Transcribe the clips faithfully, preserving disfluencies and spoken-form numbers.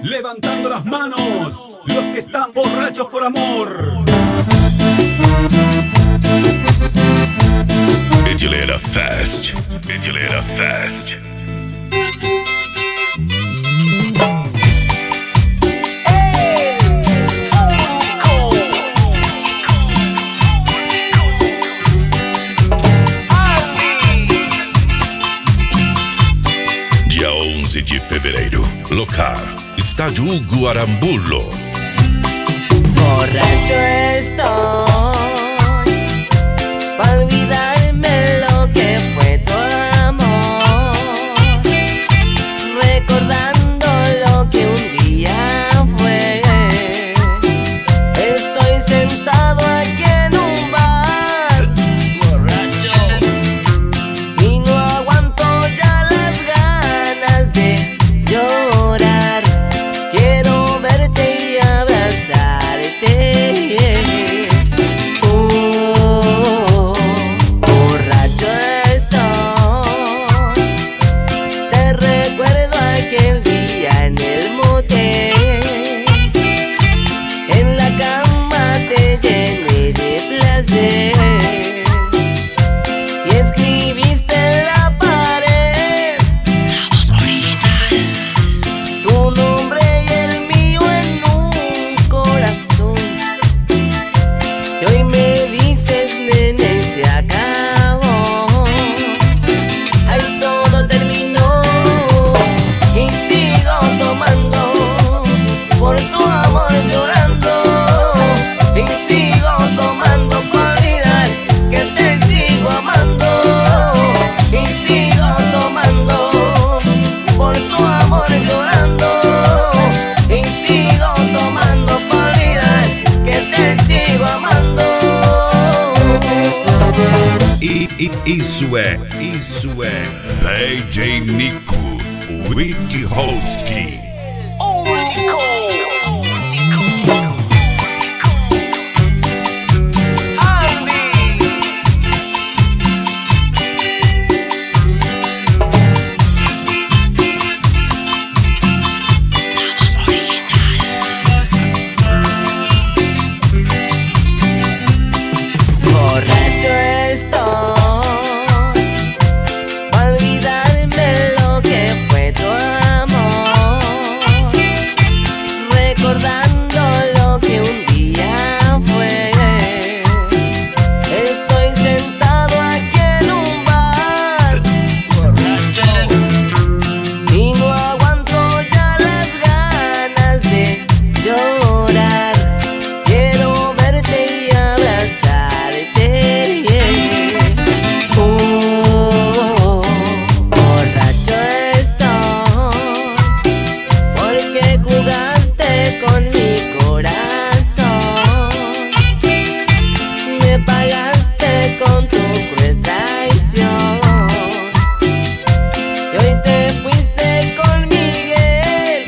levantando las manos, los que están borrachos por amor. Pedilera Fest. Pedilera Fest. Dia onze de fevereiro, local, Estádio Hugo Arambulo. Borracho estoy, pa' olvidarme lo que fue tu amor, recordando lo que un día fue. Estoy sentado aquí en un bar, borracho, y no aguanto ya las ganas de llorar. Quiero verte y abrazarte. Oh, borracho estoy, te recuerdo aquel día en el motel. En la cama te llené de placer y escribiste en la pared la voz original, tu nombre y el mío en un corazón. Y hoy me dices, nene, se acabó. Ahí todo terminó y sigo tomando por tu amor, llorando. Y sigo tomando por olvidar que te sigo amando. Y sigo tomando por tu amor, llorando. Y sigo tomando por olvidar que te sigo amando. E, e, isso é, isso é D J Nico Wojciechowski. Borracho estoy, pa' olvidarme lo que fue tu amor, recordando lo que un día fue. Estoy sentado aquí en un bar, borracho, y no aguanto ya las ganas de llorar. Quiero verte y abrazarte. Oh, borracho estoy, porque jugaste con mi corazón. Me pagaste con tu cruel traición. Y hoy te fuiste con Miguel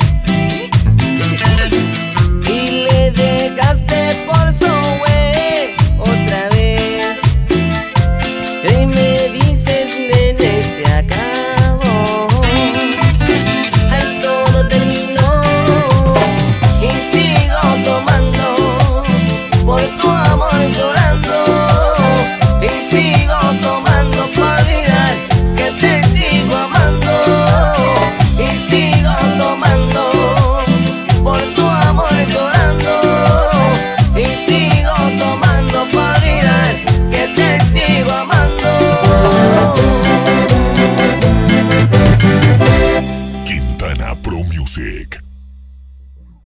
y le dejaste por Zoe otra vez. Y me dices, nene, se acabó. Ahí todo terminó y sigo tomando por tu amor, llorando. Y sigo tomando por olvidar que te sigo amando. Y sigo tomando por tu amor, llorando. Y sigo tomando por olvidar que te sigo amando. Quintana Pro Music.